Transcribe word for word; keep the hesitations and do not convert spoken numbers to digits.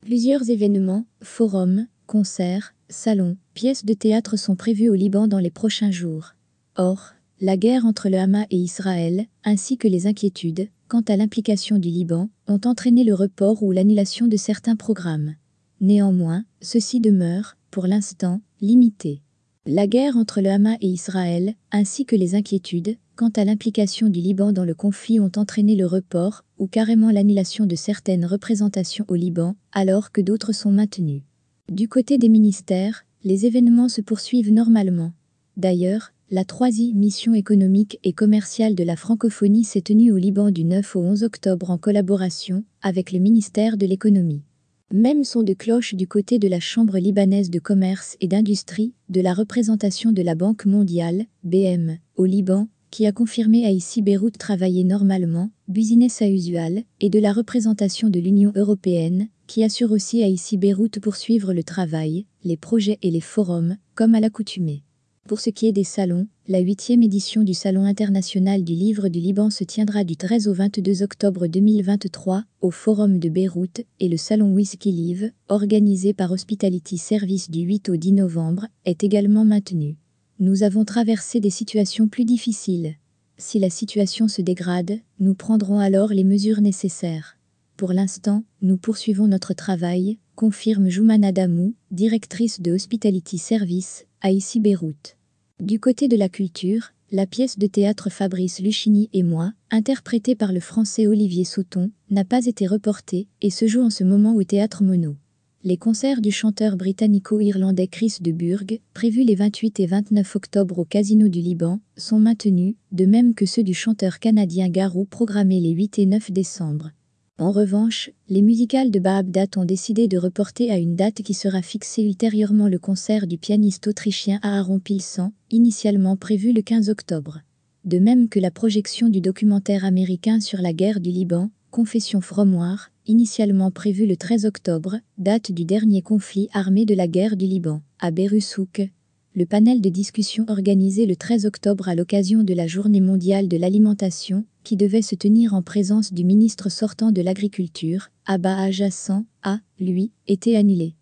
Plusieurs événements, forums, concerts, salons, pièces de théâtre sont prévus au Liban dans les prochains jours. Or, la guerre entre le Hamas et Israël, ainsi que les inquiétudes quant à l'implication du Liban, ont entraîné le report ou l'annulation de certains programmes. Néanmoins, ceux-ci demeurent, pour l'instant, limités. La guerre entre le Hamas et Israël, ainsi que les inquiétudes quant à l'implication du Liban dans le conflit ont entraîné le report ou carrément l'annulation de certaines représentations au Liban, alors que d'autres sont maintenues. Du côté des ministères, les événements se poursuivent normalement. D'ailleurs, la troisième mission économique et commerciale de la francophonie s'est tenue au Liban du neuf au onze octobre en collaboration avec le ministère de l'économie. Même son de cloche du côté de la Chambre libanaise de commerce et d'industrie, de la représentation de la Banque mondiale, B M, au Liban, qui a confirmé à ici Beyrouth travailler normalement, business as usual, et de la représentation de l'Union européenne, qui assure aussi à ici Beyrouth poursuivre le travail, les projets et les forums, comme à l'accoutumée. Pour ce qui est des salons, la huitième édition du Salon international du livre du Liban se tiendra du treize au vingt-deux octobre deux mille vingt-trois au Forum de Beyrouth et le Salon Whisky Live, organisé par Hospitality Service du huit au dix novembre, est également maintenu. Nous avons traversé des situations plus difficiles. Si la situation se dégrade, nous prendrons alors les mesures nécessaires. Pour l'instant, nous poursuivons notre travail, confirme Joumana Damou, directrice de Hospitality Service, à ici Beyrouth. Du côté de la culture, la pièce de théâtre Fabrice Luchini et moi, interprétée par le français Olivier Souton, n'a pas été reportée et se joue en ce moment au Théâtre Mono. Les concerts du chanteur britannico-irlandais Chris de Burgh, prévus les vingt-huit et vingt-neuf octobre au Casino du Liban, sont maintenus, de même que ceux du chanteur canadien Garou programmés les huit et neuf décembre. En revanche, les musicales de Baabdat ont décidé de reporter à une date qui sera fixée ultérieurement le concert du pianiste autrichien Aaron Pilsan, initialement prévu le quinze octobre. De même que la projection du documentaire américain sur la guerre du Liban, Confession From War, initialement prévu le treize octobre, date du dernier conflit armé de la guerre du Liban, à Berussouk. Le panel de discussion organisé le treize octobre à l'occasion de la Journée mondiale de l'alimentation, qui devait se tenir en présence du ministre sortant de l'Agriculture, Abba Ajassan, a, lui, été annulé.